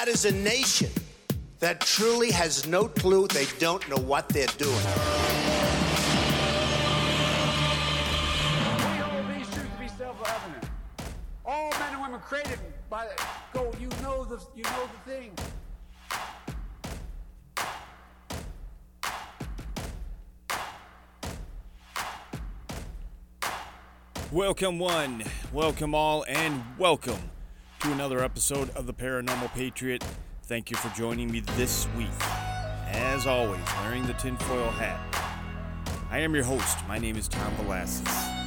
That is a nation that truly has no clue. They don't know what they're doing. We hold these truths to be self-evident. All men and women created by the go. You know the thing. Welcome one, welcome all, and welcome to another episode of the Paranormal Patriot. Thank you for joining me this week. As always, wearing the tinfoil hat. I am your host. My name is Tom Velasquez.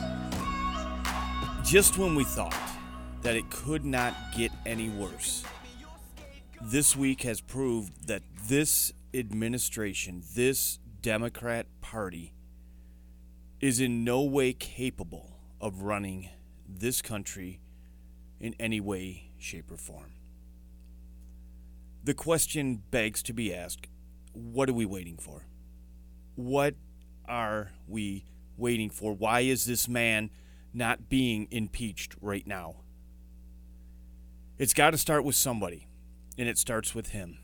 Just when we thought that it could not get any worse, this week has proved that this administration, this Democrat Party, is in no way capable of running this country in any way, shape, or form. The question begs to be asked, what are we waiting for? What are we waiting for? Why is this man not being impeached right now? It's got to start with somebody, and it starts with him.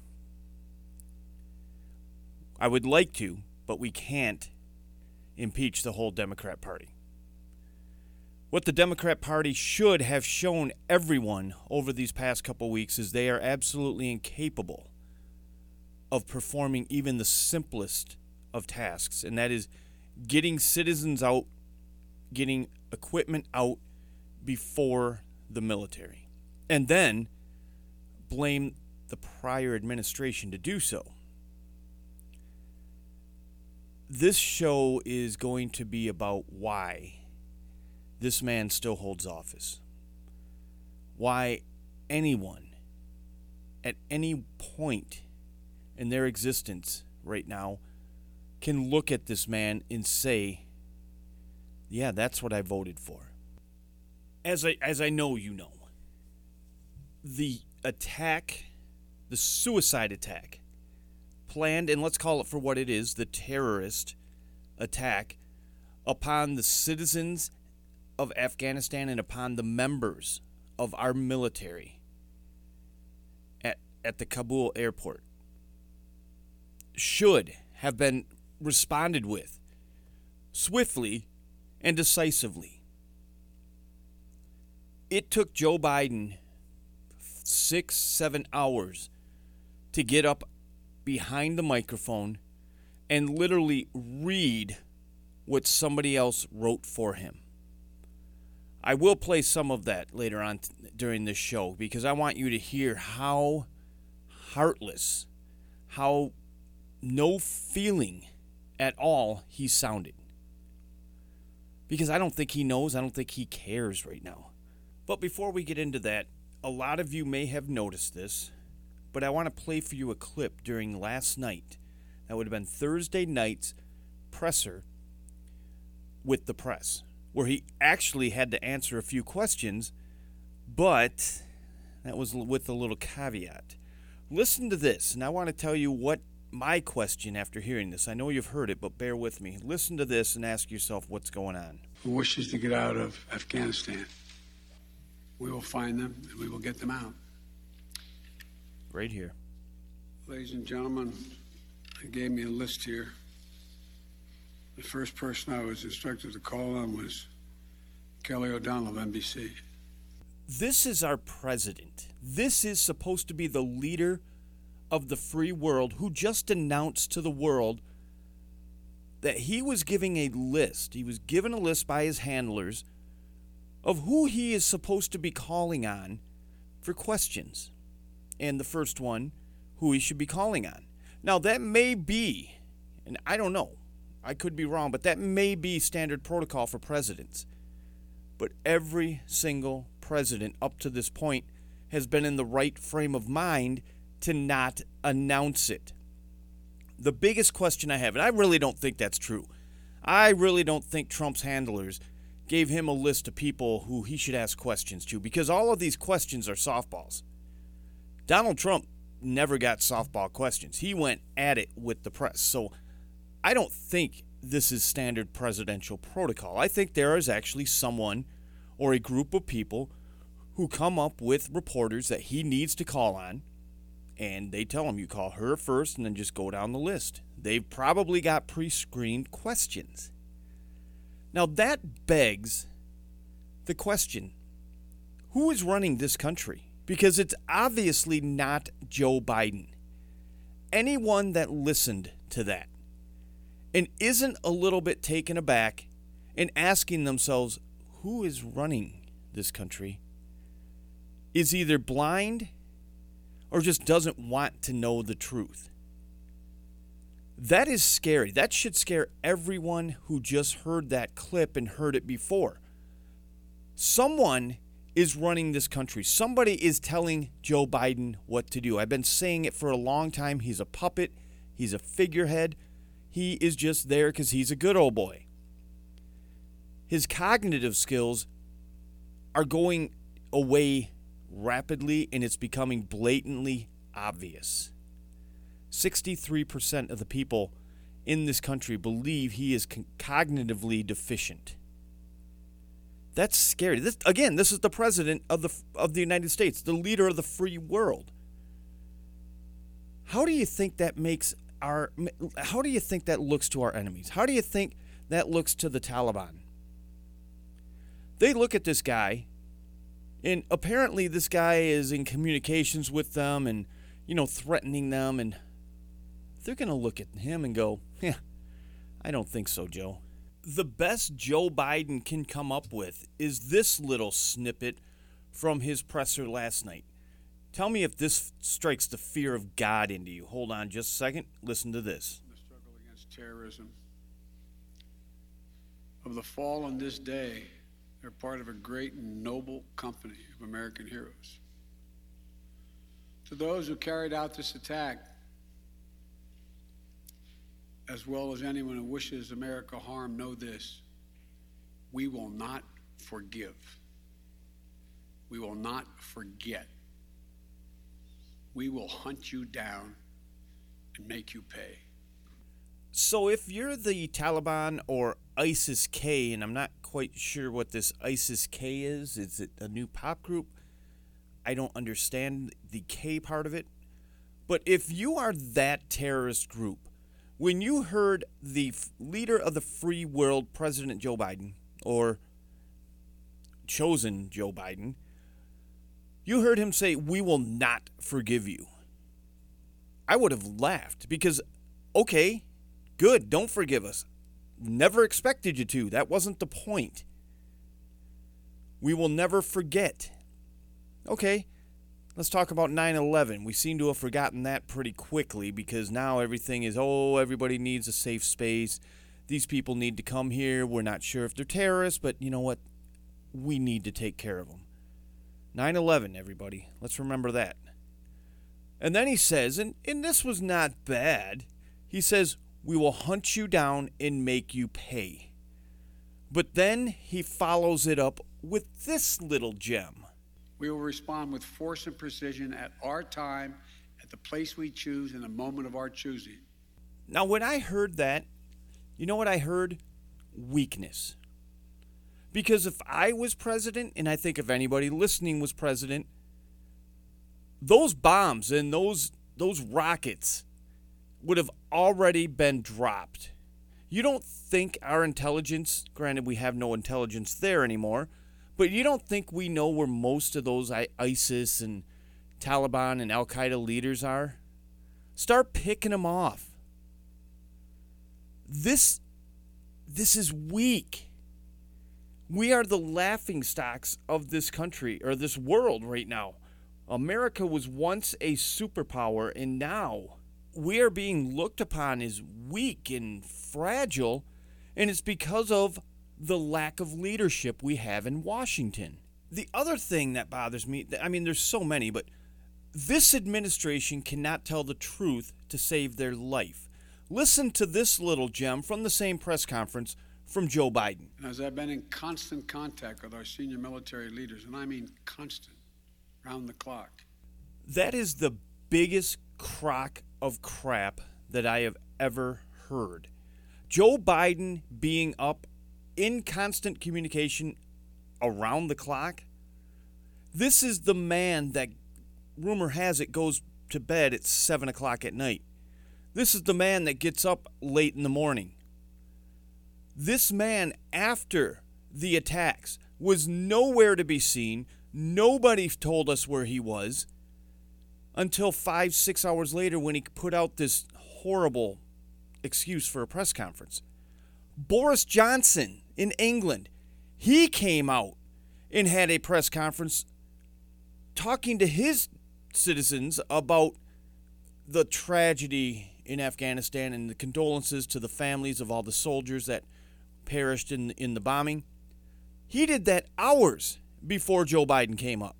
I would like to, but we can't impeach the whole Democrat Party. What the Democrat Party should have shown everyone over these past couple weeks is they are absolutely incapable of performing even the simplest of tasks, and that is getting citizens out, getting equipment out before the military, and then blame the prior administration to do so. This show is going to be about why this man still holds office. Why anyone at any point in their existence right now can look at this man and say, yeah, that's what I voted for. As I know you know, the attack, the suicide attack, planned, and let's call it for what it is, the terrorist attack upon the citizens of Afghanistan and upon the members of our military at the Kabul airport should have been responded with swiftly and decisively. It took Joe Biden 6-7 hours to get up behind the microphone and literally read what somebody else wrote for him. I will play some of that later on during this show because I want you to hear how heartless, how no feeling at all he sounded. Because I don't think he knows, I don't think he cares right now. But before we get into that, a lot of you may have noticed this, but I want to play for you a clip during last night. That would have been Thursday night's presser with the press, where he actually had to answer a few questions, but that was with a little caveat. Listen to this, and I want to tell you what my question after hearing this. I know you've heard it, but bear with me. Listen to this and ask yourself what's going on. Who wishes to get out of Afghanistan? We will find them, and we will get them out. Right here. Ladies and gentlemen, they gave me a list here. The first person I was instructed to call on was Kelly O'Donnell of NBC. This is our president. This is supposed to be the leader of the free world who just announced to the world that he was giving a list. He was given a list by his handlers of who he is supposed to be calling on for questions. And the first one, who he should be calling on. Now, that may be, and I don't know, I could be wrong, but that may be standard protocol for presidents. But every single president up to this point has been in the right frame of mind to not announce it. The biggest question I have, and I really don't think that's true, I really don't think Trump's handlers gave him a list of people who he should ask questions to, because all of these questions are softballs. Donald Trump never got softball questions. He went at it with the press. So I don't think this is standard presidential protocol. I think there is actually someone or a group of people who come up with reporters that he needs to call on And they tell him you call her first and then just go down the list. They've probably got pre-screened questions. Now that begs the question, who is running this country? Because it's obviously not Joe Biden. Anyone that listened to that and isn't a little bit taken aback and asking themselves, who is running this country, is either blind or just doesn't want to know the truth. That is scary. That should scare everyone who just heard that clip and heard it before. Someone is running this country. Somebody is telling Joe Biden what to do. I've been saying it for a long time. He's a puppet. He's a figurehead. He is just there because he's a good old boy. His cognitive skills are going away rapidly, and it's becoming blatantly obvious. 63% of the people in this country believe he is cognitively deficient. That's scary. This is the president of the United States, the leader of the free world. How do you think that how do you think that looks to our enemies? How do you think that looks to the Taliban? They look at this guy, and apparently this guy is in communications with them and, threatening them, and they're going to look at him and go, yeah, I don't think so, Joe. The best Joe Biden can come up with is this little snippet from his presser last night. Tell me if this strikes the fear of God into you. Hold on just a second. Listen to this. The struggle against terrorism. Of the fall on this day, they're part of a great and noble company of American heroes. To those who carried out this attack, as well as anyone who wishes America harm, know this: we will not forgive. We will not forget. We will hunt you down and make you pay. So if you're the Taliban or ISIS-K, and I'm not quite sure what this ISIS-K is it a new pop group? I don't understand the K part of it. But if you are that terrorist group, when you heard the leader of the free world, President Joe Biden, or chosen Joe Biden, you heard him say, we will not forgive you. I would have laughed because, okay, good, don't forgive us. Never expected you to. That wasn't the point. We will never forget. Okay, let's talk about 9/11. We seem to have forgotten that pretty quickly because now everything is, everybody needs a safe space. These people need to come here. We're not sure if they're terrorists, but you know what? We need to take care of them. 9/11, everybody. Let's remember that. And then he says, and this was not bad, he says, we will hunt you down and make you pay. But then he follows it up with this little gem. We will respond with force and precision at our time, at the place we choose, in the moment of our choosing. Now, when I heard that, you know what I heard? Weakness. Because if I was president, and I think if anybody listening was president, those bombs and those rockets would have already been dropped. You don't think our intelligence, granted we have no intelligence there anymore, but you don't think we know where most of those ISIS and Taliban and Al-Qaeda leaders are? Start picking them off. This is weak. We are the laughingstocks of this country, or this world right now. America was once a superpower, and now we are being looked upon as weak and fragile, and it's because of the lack of leadership we have in Washington. The other thing that bothers me, there's so many, but this administration cannot tell the truth to save their life. Listen to this little gem from the same press conference from Joe Biden. And as I've been in constant contact with our senior military leaders, and I mean constant, round the clock. That is the biggest crock of crap that I have ever heard. Joe Biden being up in constant communication around the clock. This is the man that, rumor has it, goes to bed at 7 o'clock at night. This is the man that gets up late in the morning. This man, after the attacks, was nowhere to be seen. Nobody told us where he was until 5-6 hours later when he put out this horrible excuse for a press conference. Boris Johnson in England, he came out and had a press conference talking to his citizens about the tragedy in Afghanistan and the condolences to the families of all the soldiers that perished in the bombing. He did that hours before Joe Biden came up.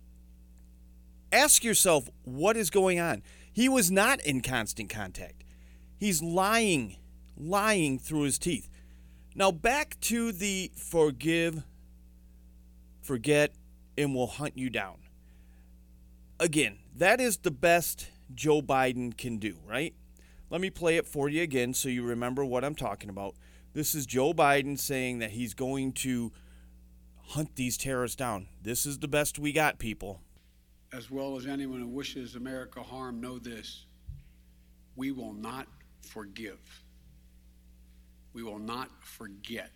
Ask yourself what is going on. He was not in constant contact. He's lying through his teeth. Now back to the forgive, forget, and we'll hunt you down. Again, that is the best Joe Biden can do, right? Let me play it for you again so you remember what I'm talking about. This is Joe Biden saying that he's going to hunt these terrorists down. This is the best we got, people. As well as anyone who wishes America harm, know this: we will not forgive. We will not forget.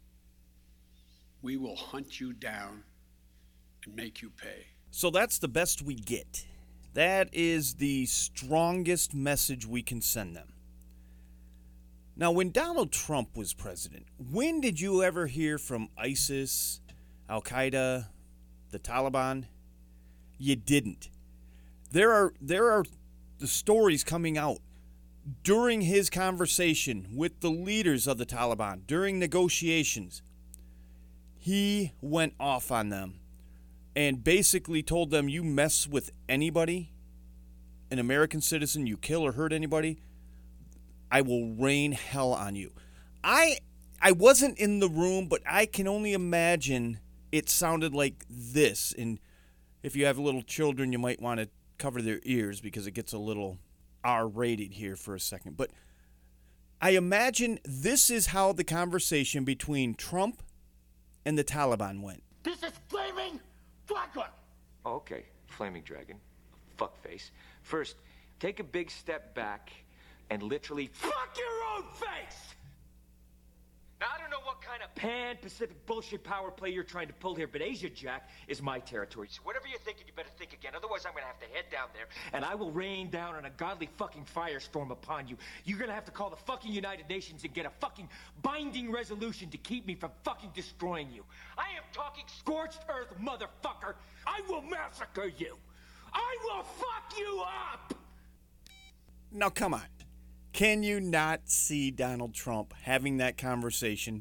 We will hunt you down and make you pay. So that's the best we get. That is the strongest message we can send them. Now, when Donald Trump was president, when did you ever hear from ISIS, Al-Qaeda, the Taliban? You didn't. There are the stories coming out during his conversation with the leaders of the Taliban, during negotiations. He went off on them and basically told them, you mess with anybody, an American citizen, you kill or hurt anybody, I will rain hell on you. I wasn't in the room, but I can only imagine it sounded like this. And if you have little children, you might want to cover their ears because it gets a little R-rated here for a second. But I imagine this is how the conversation between Trump and the Taliban went. This is flaming dragon. Okay, flaming dragon. Fuckface. First, take a big step back and literally Fuck your own face! Now, I don't know what kind of pan-Pacific bullshit power play you're trying to pull here, but Asia, Jack, is my territory. So whatever you're thinking, you better think again. Otherwise, I'm going to have to head down there, and I will rain down on a godly fucking firestorm upon you. You're going to have to call the fucking United Nations and get a fucking binding resolution to keep me from fucking destroying you. I am talking scorched earth, motherfucker. I will massacre you. I will fuck you up. Now, come on. Can you not see Donald Trump having that conversation?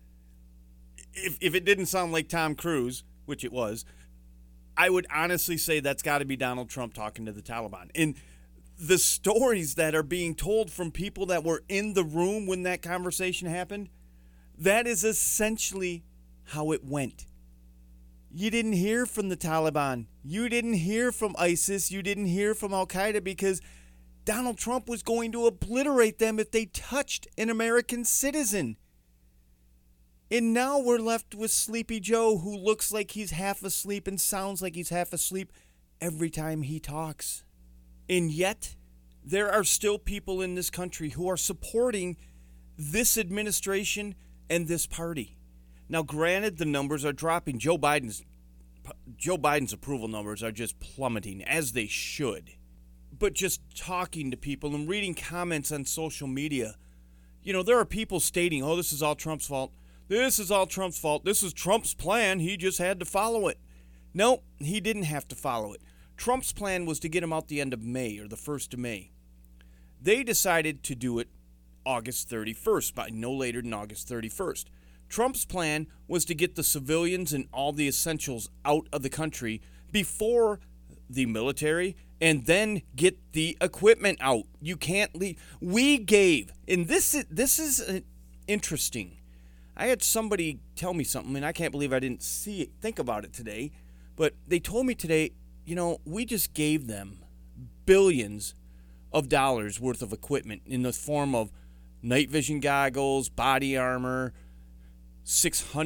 If it didn't sound like Tom Cruise, which it was, I would honestly say that's got to be Donald Trump talking to the Taliban. And the stories that are being told from people that were in the room when that conversation happened, that is essentially how it went. You didn't hear from the Taliban. You didn't hear from ISIS. You didn't hear from Al-Qaeda because Donald Trump was going to obliterate them if they touched an American citizen. And now we're left with Sleepy Joe, who looks like he's half asleep and sounds like he's half asleep every time he talks. And yet, there are still people in this country who are supporting this administration and this party. Now, granted, the numbers are dropping. Joe Biden's approval numbers are just plummeting, as they should. But just talking to people and reading comments on social media, you know, there are people stating, oh, this is all Trump's fault. This is all Trump's fault. This is Trump's plan. He just had to follow it. No, he didn't have to follow it. Trump's plan was to get him out the end of May or the 1st of May. They decided to do it August 31st, by no later than August 31st. Trump's plan was to get the civilians and all the essentials out of the country before the military and then get the equipment out. You can't leave. We gave, and this is interesting. I had somebody tell me something, and I can't believe I didn't think about it today, but they told me today, you know, we just gave them billions of dollars worth of equipment in the form of night vision goggles, body armor,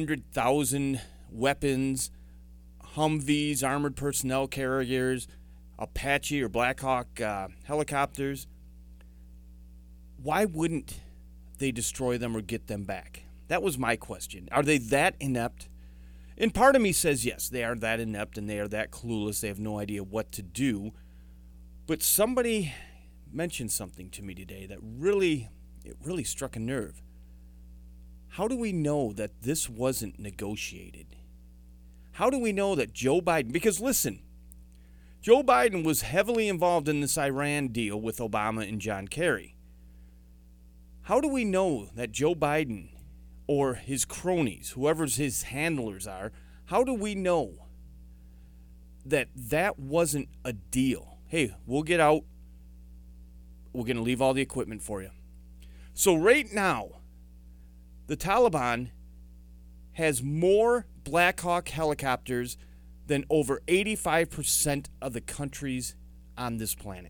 600,000 weapons, Humvees, armored personnel carriers, Apache or Black Hawk helicopters, why wouldn't they destroy them or get them back? That was my question. Are they that inept? And part of me says yes, they are that inept and they are that clueless. They have no idea what to do. But somebody mentioned something to me today that really struck a nerve. How do we know that this wasn't negotiated? How do we know that Joe Biden, because listen, Joe Biden was heavily involved in this Iran deal with Obama and John Kerry. How do we know that Joe Biden or his cronies, whoever his handlers are, how do we know that that wasn't a deal? Hey, we'll get out. We're going to leave all the equipment for you. So right now, the Taliban has more Black Hawk helicopters than over 85% of the countries on this planet.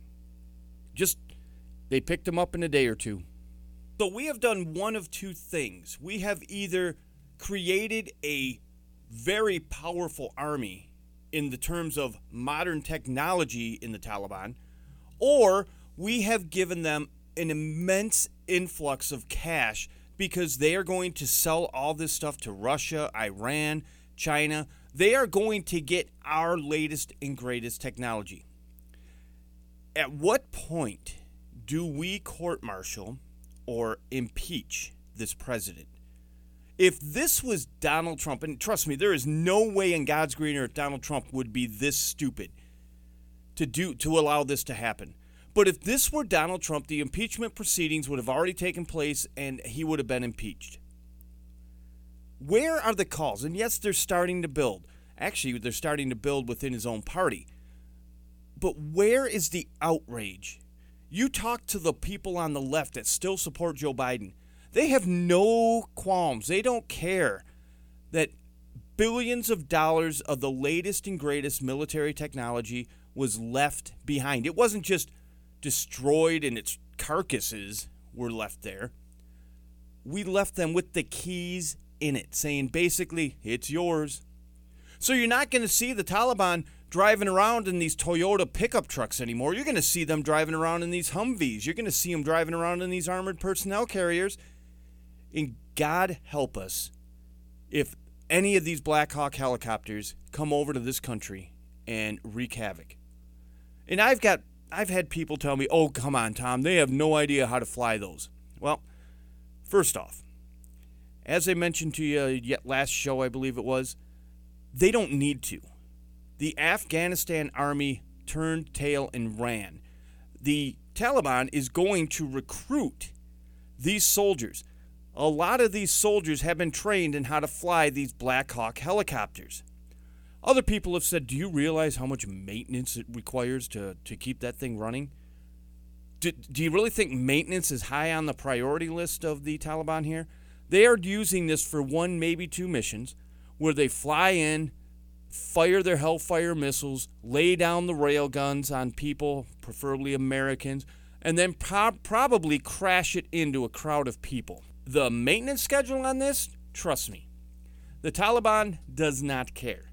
They picked them up in a day or two. So we have done one of two things. We have either created a very powerful army in the terms of modern technology in the Taliban, or we have given them an immense influx of cash because they are going to sell all this stuff to Russia, Iran, China. They are going to get our latest and greatest technology. At what point do we court-martial or impeach this president? If this was Donald Trump, and trust me, there is no way in God's green earth Donald Trump would be this stupid to allow this to happen. But if this were Donald Trump, the impeachment proceedings would have already taken place and he would have been impeached. Where are the calls? And yes, they're starting to build. Actually, they're starting to build within his own party. But where is the outrage? You talk to the people on the left that still support Joe Biden. They have no qualms. They don't care that billions of dollars of the latest and greatest military technology was left behind. It wasn't just destroyed and its carcasses were left there. We left them with the keys in it, saying basically, it's yours. So you're not going to see the Taliban driving around in these Toyota pickup trucks anymore. You're going to see them driving around in these Humvees. You're going to see them driving around in these armored personnel carriers. And God help us if any of these Black Hawk helicopters come over to this country and wreak havoc. And I've had people tell me, oh, come on, Tom, they have no idea how to fly those. Well, first off, as I mentioned to you last show, I believe it was, they don't need to. The Afghanistan army turned tail and ran. The Taliban is going to recruit these soldiers. A lot of these soldiers have been trained in how to fly these Black Hawk helicopters. Other people have said, do you realize how much maintenance it requires to keep that thing running? Do you really think maintenance is high on the priority list of the Taliban here? They are using this for one, maybe two missions where they fly in, fire their Hellfire missiles, lay down the rail guns on people, preferably Americans, and then probably crash it into a crowd of people. The maintenance schedule on this, trust me, the Taliban does not care.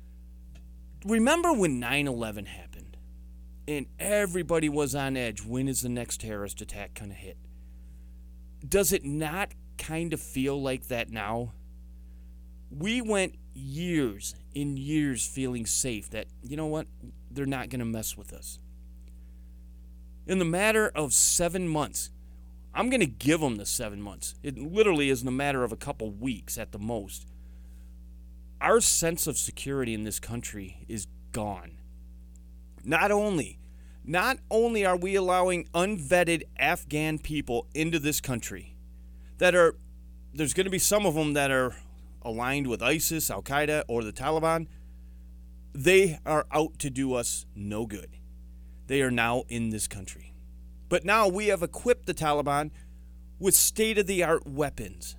Remember when 9/11 happened and everybody was on edge? When is the next terrorist attack going to hit? Does it not kind of feel like that now? We went years and years feeling safe that, you know what, they're not going to mess with us. In the matter of 7 months, I'm going to give them the 7 months. It literally is in a matter of a couple weeks at the most. Our sense of security in this country is gone. Not only are we allowing unvetted Afghan people into this country there's going to be some of them that are aligned with ISIS, Al-Qaeda, or the Taliban. They are out to do us no good. They are now in this country. But now we have equipped the Taliban with state-of-the-art weapons.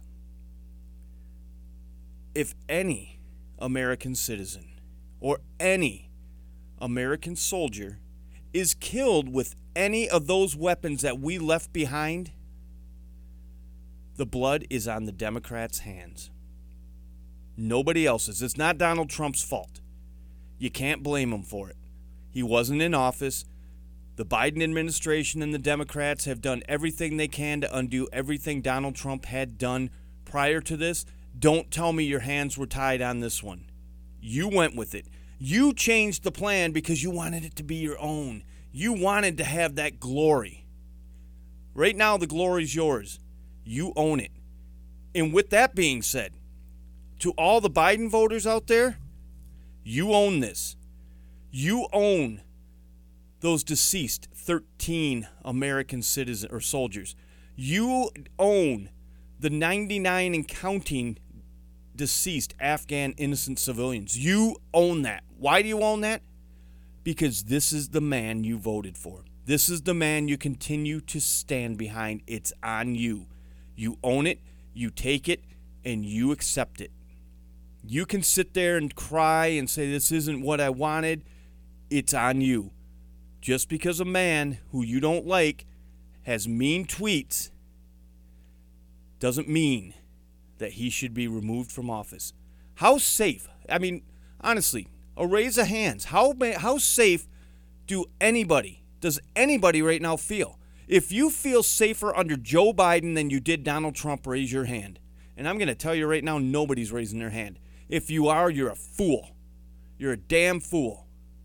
If any American citizen or any American soldier is killed with any of those weapons that we left behind, the blood is on the Democrats' hands. Nobody else's. It's not Donald Trump's fault. You can't blame him for it. He wasn't in office. The Biden administration and the Democrats have done everything they can to undo everything Donald Trump had done prior to this. Don't tell me your hands were tied on this one. You went with it. You changed the plan because you wanted it to be your own. You wanted to have that glory. Right now, the glory's yours. You own it. And with that being said, to all the Biden voters out there, you own this. You own those deceased 13 American citizens or soldiers. You own the 99 and counting deceased Afghan innocent civilians. You own that. Why do you own that? Because this is the man you voted for. This is the man you continue to stand behind. It's on you. You own it, you take it, and you accept it. You can sit there and cry and say, this isn't what I wanted. It's on you. Just because a man who you don't like has mean tweets doesn't mean that he should be removed from office. How safe? I mean, honestly, a raise of hands. How safe does anybody right now feel? If you feel safer under Joe Biden than you did Donald Trump, raise your hand. And I'm going to tell you right now, nobody's raising their hand. If you are, you're a fool. You're a damn fool.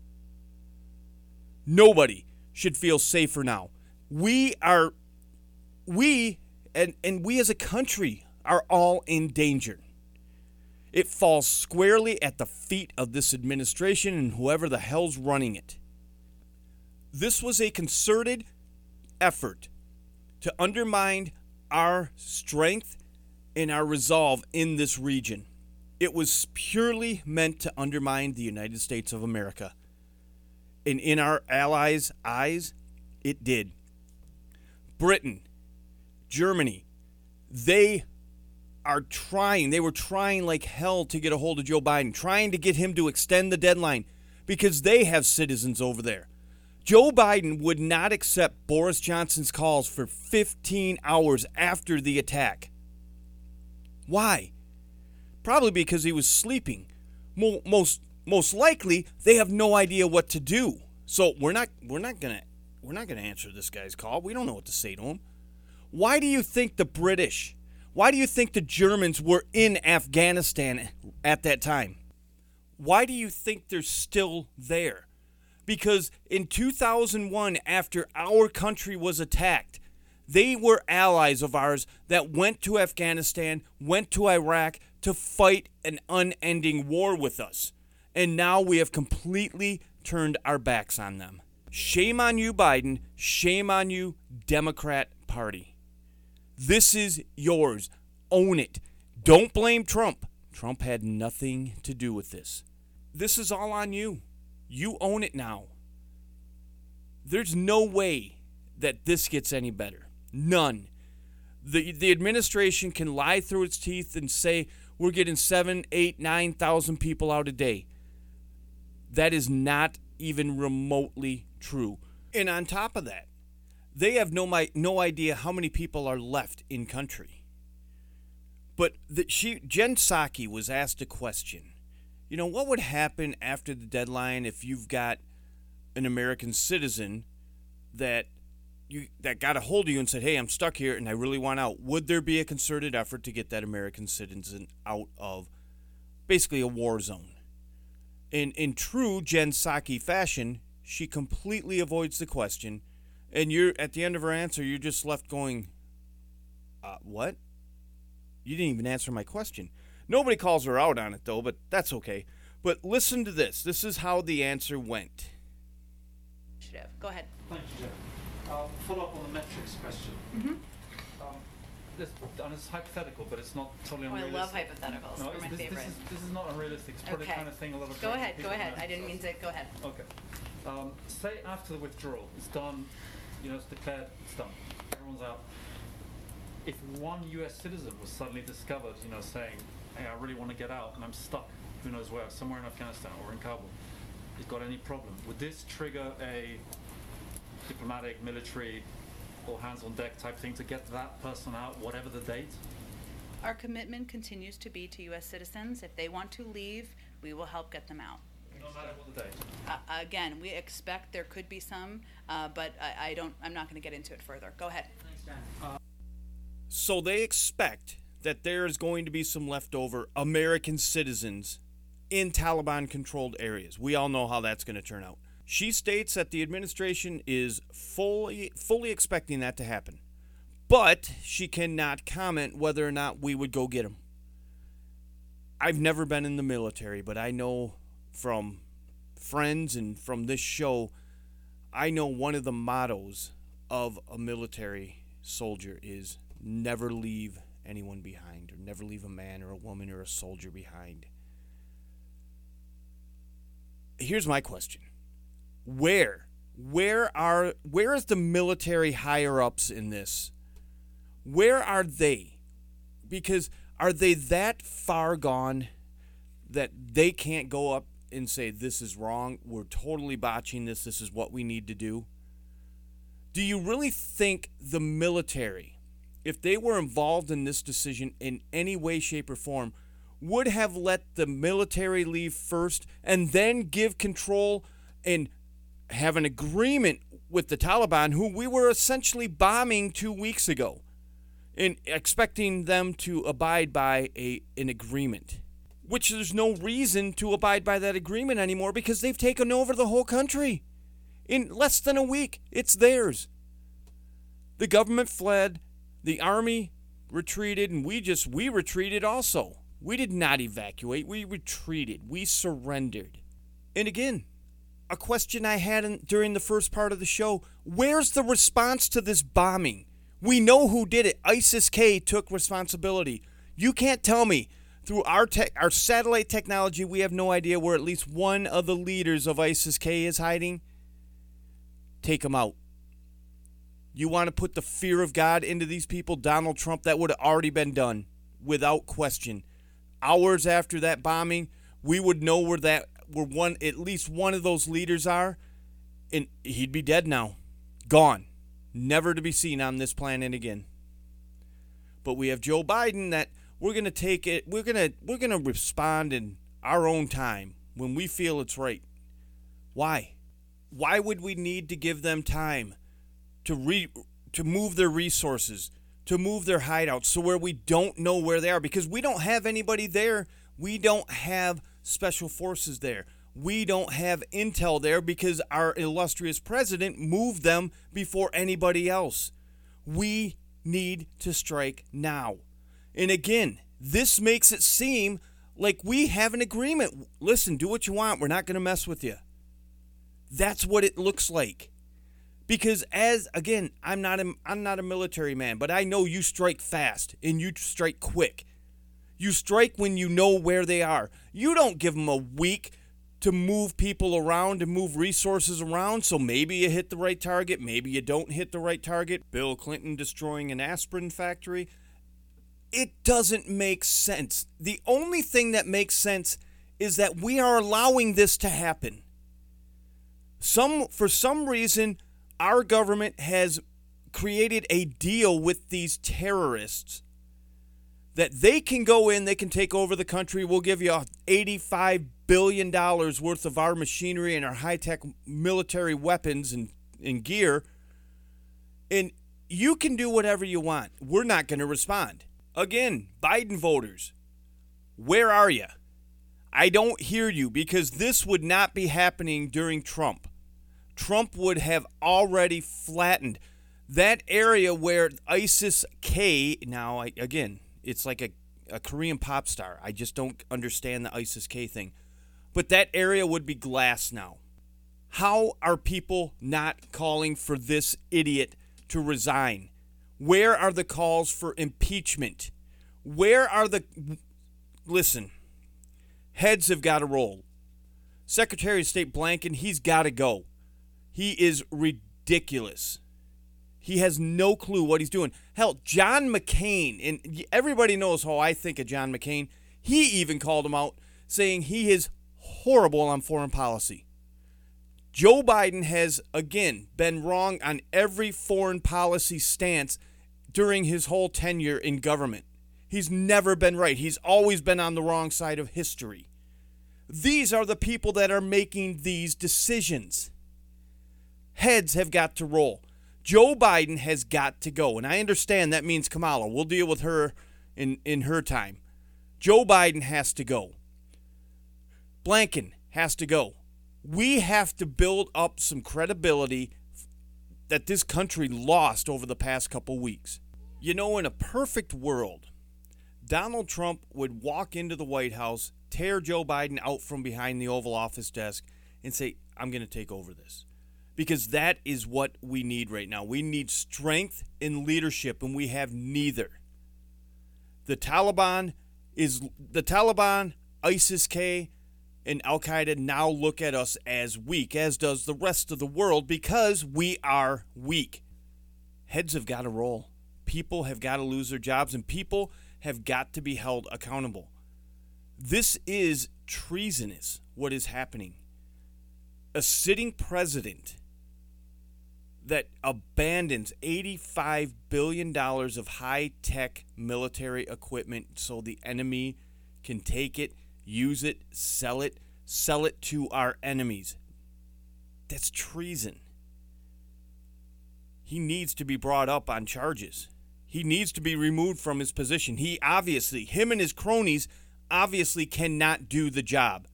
Nobody should feel safer now. We as a country are all in danger. It falls squarely at the feet of this administration and whoever the hell's running it. This was a concerted effort to undermine our strength and our resolve in this region. It was purely meant to undermine the United States of America. And in our allies' eyes, it did. Britain, Germany, they were trying like hell to get a hold of Joe Biden, trying to get him to extend the deadline because they have citizens over there. Joe Biden would not accept Boris Johnson's calls for 15 hours after the attack. Why? Probably because he was sleeping. Most likely, they have no idea what to do. So we're not gonna answer this guy's call. We don't know what to say to him. Why do you think the British? Why do you think the Germans were in Afghanistan at that time? Why do you think they're still there? Because in 2001, after our country was attacked, they were allies of ours that went to Afghanistan, went to Iraq to fight an unending war with us. And now we have completely turned our backs on them. Shame on you, Biden. Shame on you, Democrat Party. This is yours. Own it. Don't blame Trump. Trump had nothing to do with this. This is all on you. You own it now. There's no way that this gets any better. None. The administration can lie through its teeth and say we're getting 7,000, 8,000, 9,000 people out a day. That is not even remotely true. And on top of that, they have no idea how many people are left in country. But Jen Psaki was asked a question. You know, what would happen after the deadline if you've got an American citizen that got a hold of you and said, hey, I'm stuck here and I really want out? Would there be a concerted effort to get that American citizen out of basically a war zone? In true Jen Psaki fashion, she completely avoids the question, and you're at the end of her answer, you're just left going, what? You didn't even answer my question. Nobody calls her out on it, though, but that's okay. But listen to this. This is how the answer went. Go ahead. Thank you, Jeff. Follow up on the metrics question. Mm-hmm. And it's hypothetical, but it's not totally unrealistic. I love hypotheticals. No, They're my favorite. This is not unrealistic. It's probably the kind of thing a lot of Go ahead. people know. I didn't mean to. Go ahead. Okay. Say after the withdrawal, it's done, it's declared, it's done. Everyone's out. If one US citizen was suddenly discovered, saying, hey, I really want to get out and I'm stuck, who knows where, somewhere in Afghanistan or in Kabul, has got any problem, would this trigger a diplomatic, military, all hands on deck type thing to get that person out, whatever the date? Our commitment continues to be to U.S. citizens. If they want to leave, we will help get them out. no matter what the date. Again, we expect there could be some, but I'm not going to get into it further. Go ahead. So they expect that there is going to be some leftover American citizens in Taliban-controlled areas. We all know how that's going to turn out. She states that the administration is fully expecting that to happen, but she cannot comment whether or not we would go get them. I've never been in the military, but I know from friends and from this show, I know one of the mottos of a military soldier is never leave anyone behind, or never leave a man or a woman or a soldier behind. Here's my question. Where is the military higher ups in this? Where are they? Because are they that far gone that they can't go up and say, this is wrong, we're totally botching this is what we need to do? Do you really think the military, if they were involved in this decision in any way, shape, or form, would have let the military leave first and then give control and have an agreement with the Taliban, who we were essentially bombing 2 weeks ago, and expecting them to abide by an agreement, which there's no reason to abide by that agreement anymore because they've taken over the whole country. In less than a week, it's theirs. The government fled, the army retreated, and we retreated also. We did not evacuate, we retreated, we surrendered. And again, a question I had during the first part of the show, where's the response to this bombing? We know who did it. ISIS-K took responsibility. You can't tell me through our satellite technology we have no idea where at least one of the leaders of ISIS-K is hiding. Take them out. You want to put the fear of God into these people? Donald Trump, that would have already been done without question. Hours after that bombing, we would know where at least one of those leaders are, and he'd be dead now. Gone. Never to be seen on this planet again. But we have Joe Biden that we're going to take it, we're going to respond in our own time when we feel it's right. Why? Why would we need to give them time to move their resources, to move their hideouts, so where we don't know where they are? Because we don't have anybody there. We don't have special forces there. We don't have intel there because our illustrious president moved them before anybody else. We need to strike now. And again, this makes it seem like we have an agreement. Listen, do what you want. We're not going to mess with you. That's what it looks like. Because I'm not a military man, but I know you strike fast and you strike quick. You strike when you know where they are. You don't give them a week to move people around and move resources around, so maybe you hit the right target, maybe you don't hit the right target. Bill Clinton destroying an aspirin factory. It doesn't make sense. The only thing that makes sense is that we are allowing this to happen. For some reason, our government has created a deal with these terrorists that they can go in, they can take over the country. We'll give you $85 billion worth of our machinery and our high-tech military weapons and gear, and you can do whatever you want. We're not going to respond. Again, Biden voters, where are you? I don't hear you, because this would not be happening during Trump. Trump would have already flattened that area where ISIS-K, now, again, it's like a Korean pop star. I just don't understand the ISIS-K thing. But that area would be glass now. How are people not calling for this idiot to resign? Where are the calls for impeachment? Where are listen, heads have got to roll. Secretary of State Blinken, he's got to go. He is ridiculous. He has no clue what he's doing. Hell, John McCain, and everybody knows how I think of John McCain. He even called him out, saying he is horrible on foreign policy. Joe Biden has, again, been wrong on every foreign policy stance during his whole tenure in government. He's never been right. He's always been on the wrong side of history. These are the people that are making these decisions. Heads have got to roll. Joe Biden has got to go. And I understand that means Kamala. We'll deal with her in her time. Joe Biden has to go. Blinken has to go. We have to build up some credibility that this country lost over the past couple weeks. You know, in a perfect world, Donald Trump would walk into the White House, tear Joe Biden out from behind the Oval Office desk, and say, I'm going to take over this. Because that is what we need right now. We need strength and leadership, and we have neither. The Taliban, ISIS-K, and Al-Qaeda now look at us as weak, as does the rest of the world, because we are weak. Heads have got to roll. People have got to lose their jobs, and people have got to be held accountable. This is treasonous, what is happening. A sitting president that abandons $85 billion of high-tech military equipment so the enemy can take it, use it, sell it to our enemies. That's treason. He needs to be brought up on charges. He needs to be removed from his position. Him and his cronies obviously cannot do the job.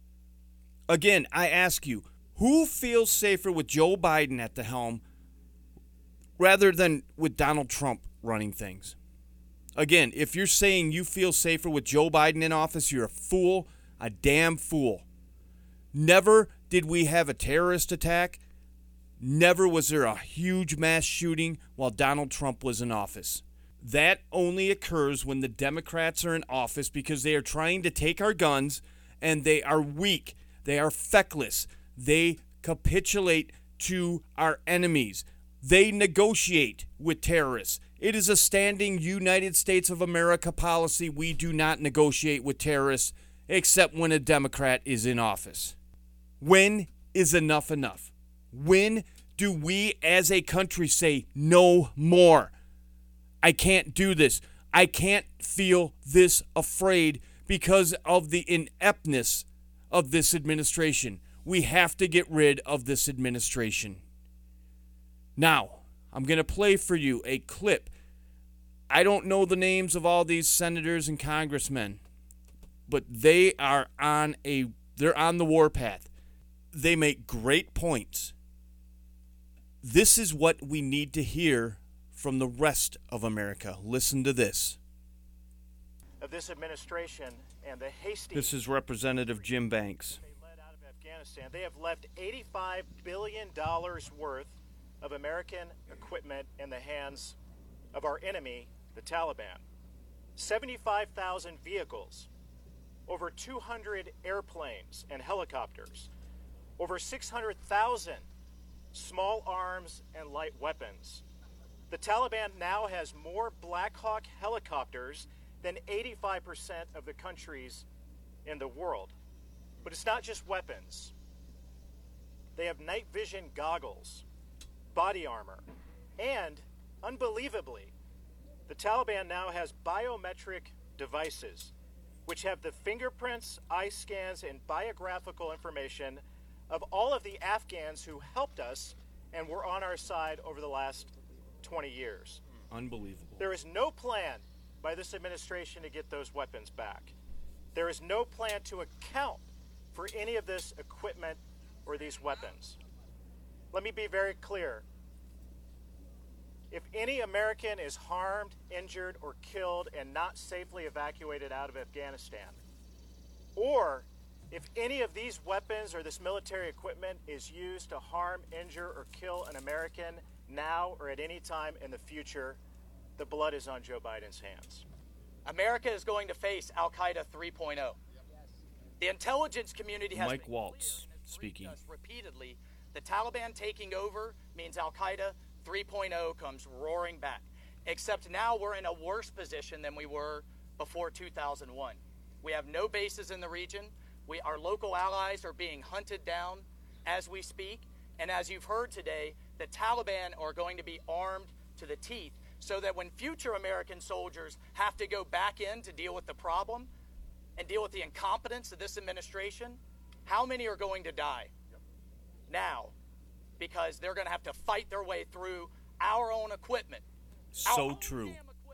Again, I ask you, who feels safer with Joe Biden at the helm rather than with Donald Trump running things? Again, if you're saying you feel safer with Joe Biden in office, you're a fool, a damn fool. Never did we have a terrorist attack. Never was there a huge mass shooting while Donald Trump was in office. That only occurs when the Democrats are in office because they are trying to take our guns and they are weak. They are feckless. They capitulate to our enemies. They negotiate with terrorists. It is a standing United States of America policy. We do not negotiate with terrorists except when a Democrat is in office. When is enough enough? When do we as a country say no more? I can't do this. I can't feel this afraid because of the ineptness of this administration. We have to get rid of this administration. Now, I'm going to play for you a clip. I don't know the names of all these senators and congressmen, but they are they're on the warpath. They make great points. This is what we need to hear from the rest of America. Listen to this. Of this administration and the hasty... This is Representative Jim Banks. They led out of Afghanistan. They have left $85 billion worth of American equipment in the hands of our enemy, the Taliban. 75,000 vehicles, over 200 airplanes and helicopters, over 600,000 small arms and light weapons. The Taliban now has more Black Hawk helicopters than 85% of the countries in the world. But it's not just weapons. They have night vision goggles, body armor, and, unbelievably, the Taliban now has biometric devices which have the fingerprints, eye scans, and biographical information of all of the Afghans who helped us and were on our side over the last 20 years. Unbelievable. There is no plan by this administration to get those weapons back. There is no plan to account for any of this equipment or these weapons. Let me be very clear. If any American is harmed, injured, or killed and not safely evacuated out of Afghanistan, or if any of these weapons or this military equipment is used to harm, injure, or kill an American now or at any time in the future, the blood is on Joe Biden's hands. America is going to face Al-Qaeda 3.0. The intelligence community has Mike been Waltz clear and speaking. us repeatedly. The Taliban taking over means Al-Qaeda 3.0 comes roaring back. Except now we're in a worse position than we were before 2001. We have no bases in the region. Our local allies are being hunted down as we speak. And as you've heard today, the Taliban are going to be armed to the teeth so that when future American soldiers have to go back in to deal with the problem, and deal with the incompetence of this administration, how many are going to die now because they're going to have to fight their way through our own equipment? So true.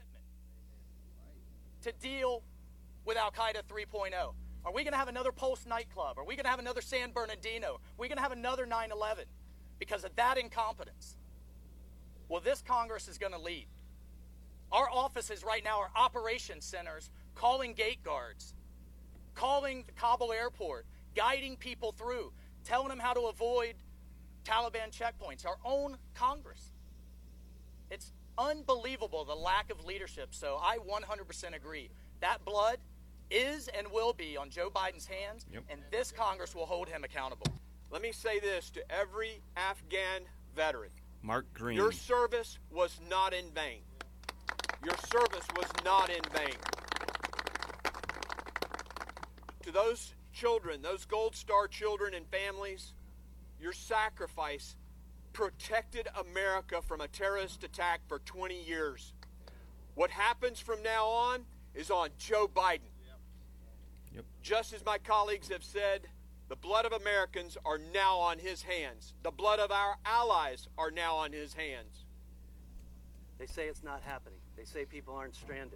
To deal with Al-Qaeda 3.0. Are we going to have another Pulse nightclub? Are we going to have another San Bernardino? Are we going to have another 9/11 because of that incompetence? Well, this Congress is going to lead. Our offices right now are operations centers, calling gate guards, calling the Kabul airport, guiding people through, telling them how to avoid Taliban checkpoints. Our own Congress. It's unbelievable, the lack of leadership. So I 100% agree. That blood is and will be on Joe Biden's hands, and this Congress will hold him accountable. Let me say this to every Afghan veteran. Mark Green. Your service was not in vain. Your service was not in vain. To those children, those Gold Star children and families, your sacrifice protected America from a terrorist attack for 20 years. What happens from now on is on Joe Biden. Just as my colleagues have said, the blood of Americans are now on his hands. The blood of our allies are now on his hands. They say it's not happening. They say people aren't stranded.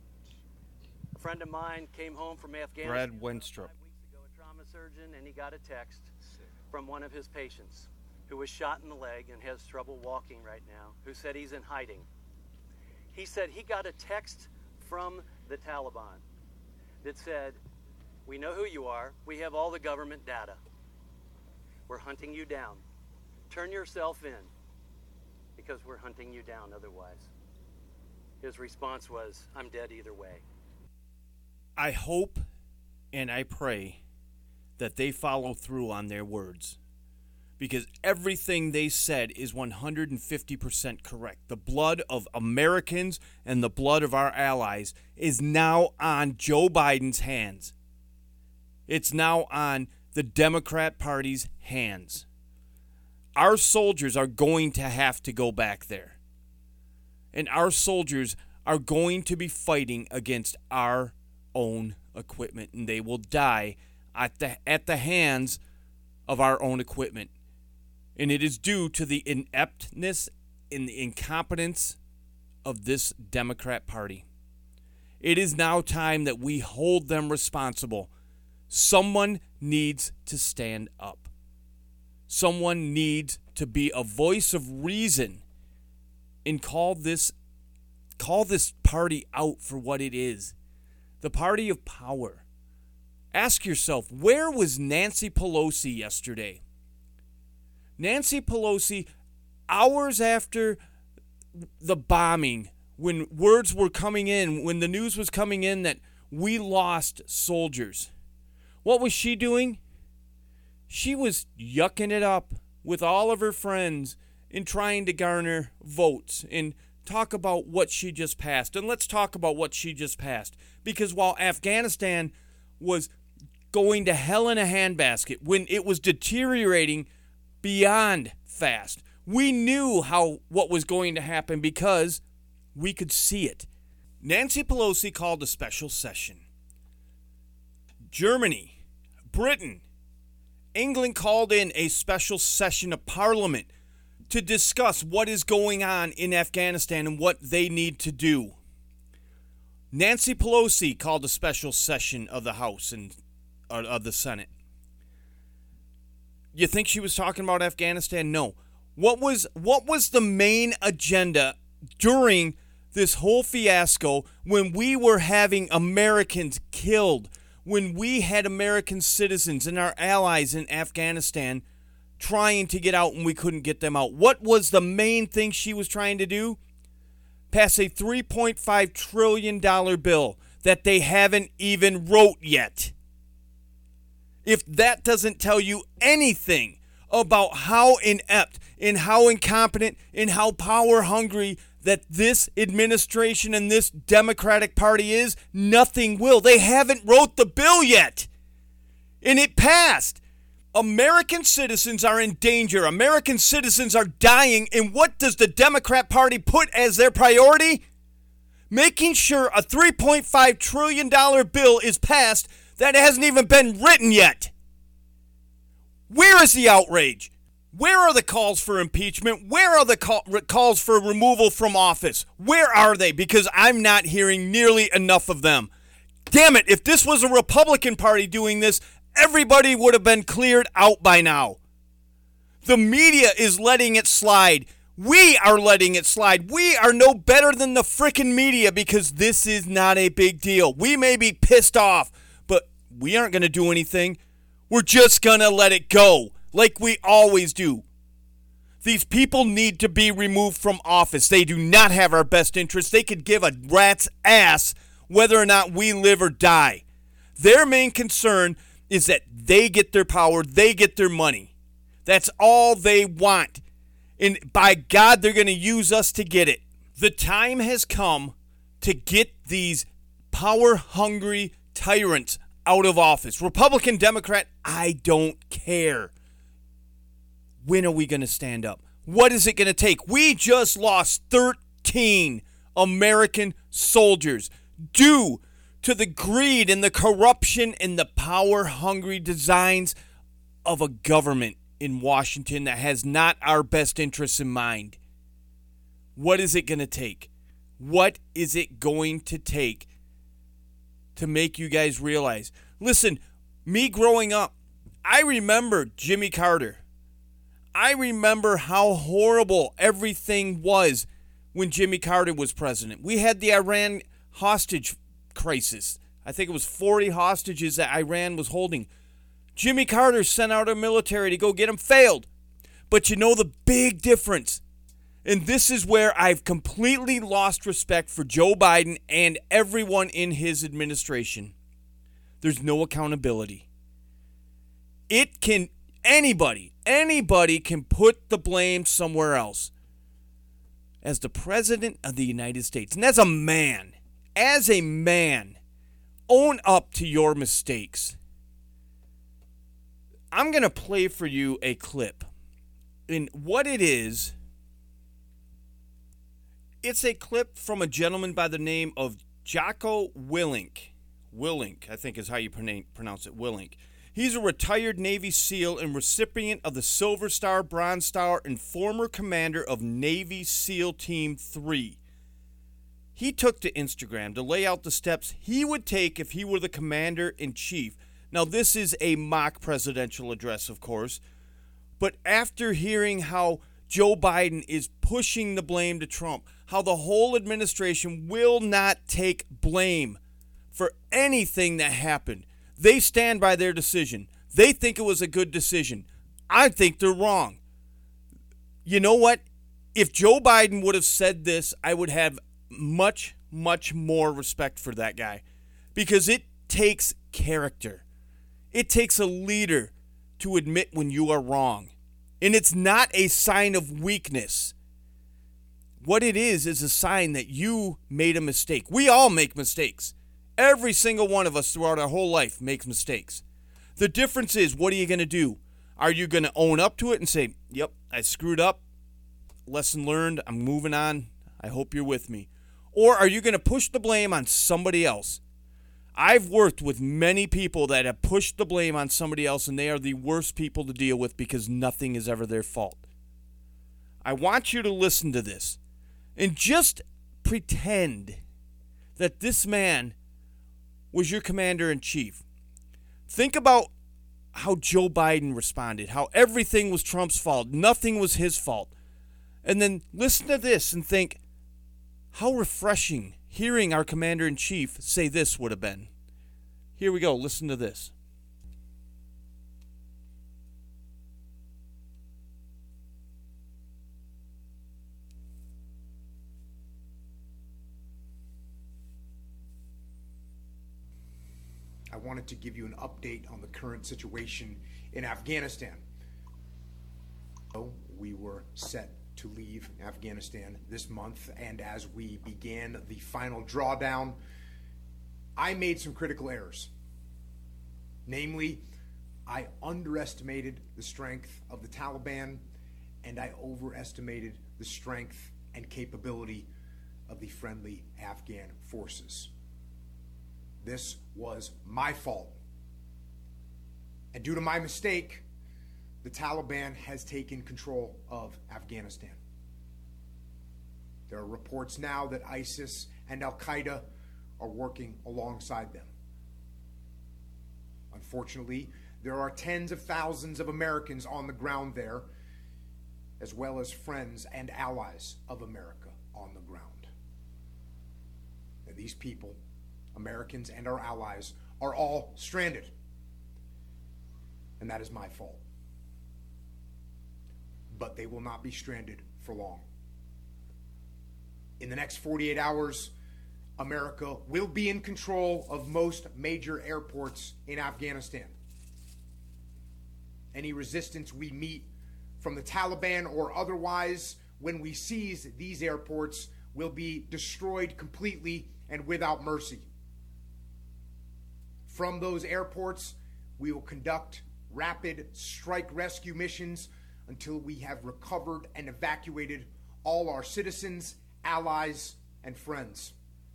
A friend of mine came home from Afghanistan Brad Wenstrup. 5 weeks ago, a trauma surgeon, and he got a text from one of his patients who was shot in the leg and has trouble walking right now, who said he's in hiding. He said he got a text from the Taliban that said, "We know who you are. We have all the government data. We're hunting you down. Turn yourself in because we're hunting you down otherwise." His response was, "I'm dead either way." I hope and I pray that they follow through on their words, because everything they said is 150% correct. The blood of Americans and the blood of our allies is now on Joe Biden's hands. It's now on the Democrat Party's hands. Our soldiers are going to have to go back there. And our soldiers are going to be fighting against our own equipment, and they will die at the hands of our own equipment. And it is due to the ineptness and the incompetence of this Democrat Party. It is now time that we hold them responsible. Someone needs to stand up. Someone needs to be a voice of reason and call this party out for what it is. The party of power. Ask yourself, where was Nancy Pelosi yesterday? Nancy Pelosi, hours after the bombing, when words were coming in, when the news was coming in that we lost soldiers, what was she doing? She was yucking it up with all of her friends and trying to garner votes and talk about what she just passed. And let's talk about what she just passed. Because while Afghanistan was going to hell in a handbasket, when it was deteriorating beyond fast, we knew what was going to happen because we could see it. Nancy Pelosi called a special session. Germany, Britain, England called in a special session of Parliament to discuss what is going on in Afghanistan and what they need to do. Nancy Pelosi called a special session of the House and of the Senate. You think she was talking about Afghanistan? No. What was the main agenda during this whole fiasco when we were having Americans killed, when we had American citizens and our allies in Afghanistan trying to get out and we couldn't get them out? What was the main thing she was trying to do? Pass a $3.5 trillion bill that they haven't even wrote yet. If that doesn't tell you anything about how inept and how incompetent and how power hungry that this administration and this Democratic Party is, nothing will. They haven't wrote the bill yet. And it passed. American citizens are in danger. American citizens are dying. And what does the Democrat Party put as their priority? making sure a $3.5 trillion bill is passed that hasn't even been written yet. Where is the outrage? Where are the calls for impeachment? Where are the calls for removal from office? Where are they? Because I'm not hearing nearly enough of them. Damn it, if this was a Republican Party doing this, everybody would have been cleared out by now. The media is letting it slide. We are letting it slide. We are no better than the frickin' media because this is not a big deal. We may be pissed off, but we aren't going to do anything. We're just going to let it go like we always do. These people need to be removed from office. They do not have our best interests. They could give a rat's ass whether or not we live or die. Their main concern is that they get their power, they get their money. That's all they want. And by God, they're going to use us to get it. The time has come to get these power-hungry tyrants out of office. Republican, Democrat, I don't care. When are we going to stand up? What is it going to take? We just lost 13 American soldiers due to the greed and the corruption and the power-hungry designs of a government in Washington that has not our best interests in mind. What is it going to take? What is it going to take to make you guys realize? Listen, me growing up, I remember Jimmy Carter. I remember how horrible everything was when Jimmy Carter was president. We had the Iran hostage crisis. I think it was 40 hostages that Iran was holding. Jimmy Carter sent out our military to go get them, failed. But you know the big difference, and this is where I've completely lost respect for Joe Biden and everyone in his administration. There's no accountability. Anybody can put the blame somewhere else. As the President of the United States, and as a man, own up to your mistakes. I'm going to play for you a clip. And what it is, it's a clip from a gentleman by the name of Jocko Willink. Willink, I think is how you pronounce it, Willink. He's a retired Navy SEAL and recipient of the Silver Star, Bronze Star, and former commander of Navy SEAL Team 3. He took to Instagram to lay out the steps he would take if he were the commander-in-chief. Now, this is a mock presidential address, of course, but after hearing how Joe Biden is pushing the blame to Trump, how the whole administration will not take blame for anything that happened. They stand by their decision. They think it was a good decision. I think they're wrong. You know what? If Joe Biden would have said this, I would have much, much more respect for that guy, because it takes character. It takes a leader to admit when you are wrong. And it's not a sign of weakness. What it is a sign that you made a mistake. We all make mistakes. Every single one of us throughout our whole life makes mistakes. The difference is, what are you going to do? Are you going to own up to it and say, yep, I screwed up, lesson learned, I'm moving on, I hope you're with me? Or are you going to push the blame on somebody else? I've worked with many people that have pushed the blame on somebody else, and they are the worst people to deal with because nothing is ever their fault. I want you to listen to this and just pretend that this man was your commander-in-chief. Think about how Joe Biden responded, how everything was Trump's fault, nothing was his fault. And then listen to this and think, how refreshing hearing our commander-in-chief say this would have been. Here we go. Listen to this. I wanted to give you an update on the current situation in Afghanistan. We were set to leave Afghanistan this month, and as we began the final drawdown, I made some critical errors. Namely, I underestimated the strength of the Taliban, and I overestimated the strength and capability of the friendly Afghan forces. This was my fault. And due to my mistake, the Taliban has taken control of Afghanistan. There are reports now that ISIS and Al-Qaeda are working alongside them. Unfortunately, there are tens of thousands of Americans on the ground there, as well as friends and allies of America on the ground. And these people, Americans and our allies, are all stranded. And that is my fault. But they will not be stranded for long. In the next 48 hours, America will be in control of most major airports in Afghanistan. Any resistance we meet from the Taliban or otherwise when we seize these airports will be destroyed completely and without mercy. From those airports, we will conduct rapid strike rescue missions until we have recovered and evacuated all our citizens, allies, and friends.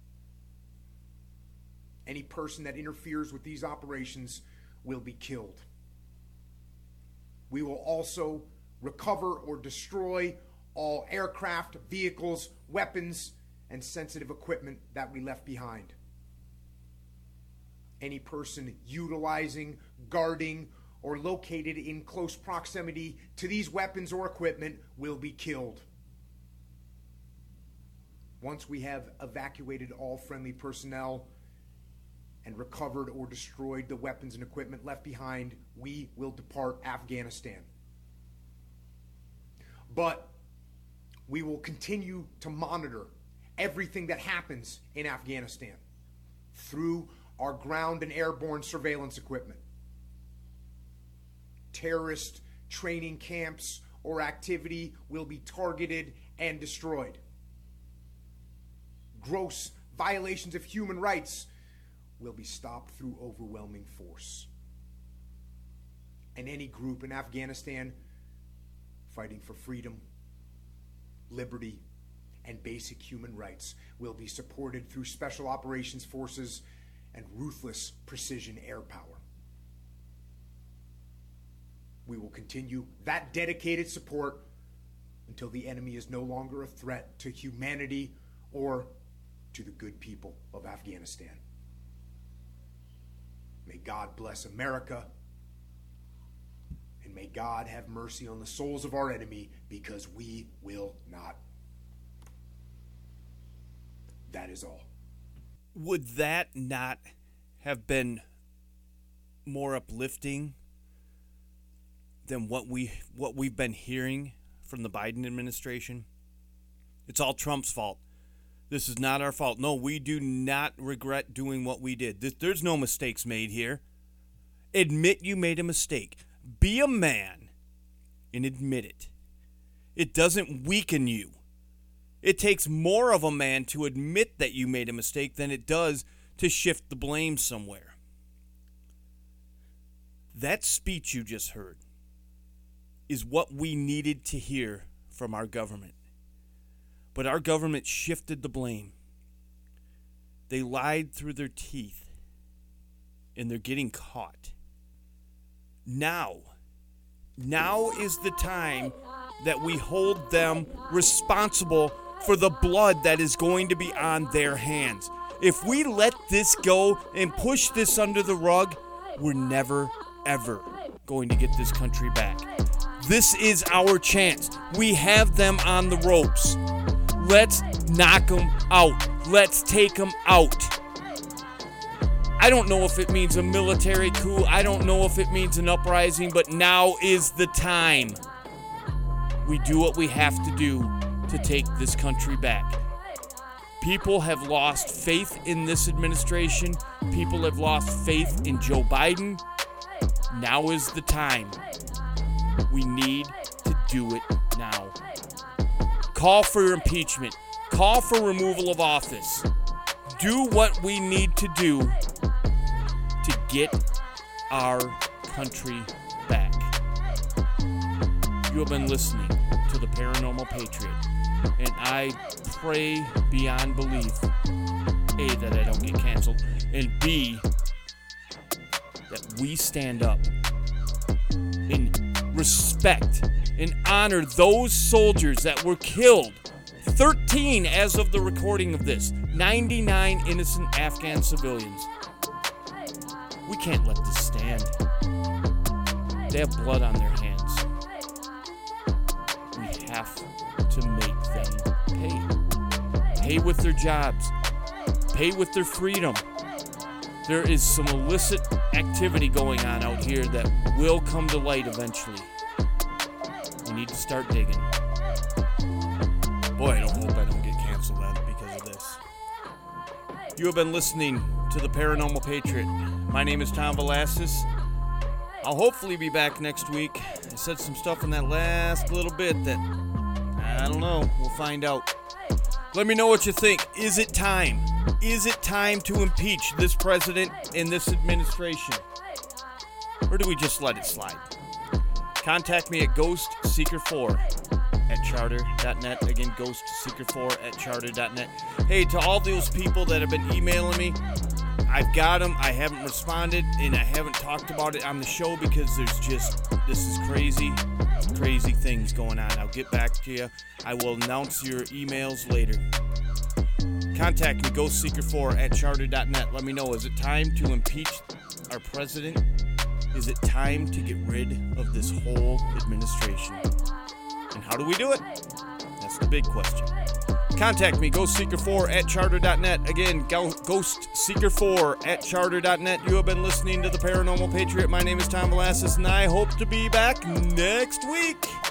Any person that interferes with these operations will be killed. We will also recover or destroy all aircraft, vehicles, weapons, and sensitive equipment that we left behind. Any person utilizing, guarding, or located in close proximity to these weapons or equipment will be killed. Once we have evacuated all friendly personnel and recovered or destroyed the weapons and equipment left behind, we will depart Afghanistan. But we will continue to monitor everything that happens in Afghanistan through our ground and airborne surveillance equipment. Terrorist training camps or activity will be targeted and destroyed. Gross violations of human rights will be stopped through overwhelming force. And any group in Afghanistan fighting for freedom, liberty, and basic human rights will be supported through special operations forces and ruthless precision air power. We will continue that dedicated support until the enemy is no longer a threat to humanity or to the good people of Afghanistan. May God bless America, and may God have mercy on the souls of our enemy, because we will not. That is all. Would that not have been more uplifting than what we've been hearing from the Biden administration? It's all Trump's fault. This is not our fault. No, we do not regret doing what we did. There's no mistakes made here. Admit you made a mistake. Be a man and admit it. It doesn't weaken you. It takes more of a man to admit that you made a mistake than it does to shift the blame somewhere. That speech you just heard is what we needed to hear from our government. But our government shifted the blame. They lied through their teeth, and they're getting caught. Now is the time that we hold them responsible for the blood that is going to be on their hands. If we let this go and push this under the rug, we're never, ever going to get this country back. This is our chance. We have them on the ropes. Let's knock them out. Let's take them out. I don't know if it means a military coup. I don't know if it means an uprising, but now is the time. We do what we have to do to take this country back. People have lost faith in this administration. People have lost faith in Joe Biden. Now is the time. We need to do it now. Call for impeachment. Call for removal of office. Do what we need to do to get our country back. You have been listening to the Paranormal Patriot, and I pray beyond belief, A, that I don't get canceled, and B, that we stand up and respect and honor those soldiers that were killed. 13 as of the recording of this. 99 innocent Afghan civilians. We can't let this stand. They have blood on their hands. We have to make them pay. Pay with their jobs. Pay with their freedom. There is some illicit activity going on out here that will come to light eventually. We need to start digging. Boy, I don't hope I don't get canceled because of this. You have been listening to The Paranormal Patriot. My name is Tom Velasquez. I'll hopefully be back next week. I said some stuff in that last little bit that, I don't know, we'll find out. Let me know what you think. Is it time? Is it time to impeach this president and this administration? Or do we just let it slide? Contact me at ghostseeker4@charter.net. Again, ghostseeker4@charter.net. Hey, to all those people that have been emailing me, I've got them. I haven't responded, and I haven't talked about it on the show because this is crazy things going on. I'll get back to you. I will announce your emails later. Contact me, ghostseeker4@charter.net. Let me know, is it time to impeach our president? Is it time to get rid of this whole administration? And how do we do it? That's the big question. Contact me, ghostseeker4@charter.net. Again, ghostseeker4@charter.net. You have been listening to The Paranormal Patriot. My name is Tom Velasquez, and I hope to be back next week.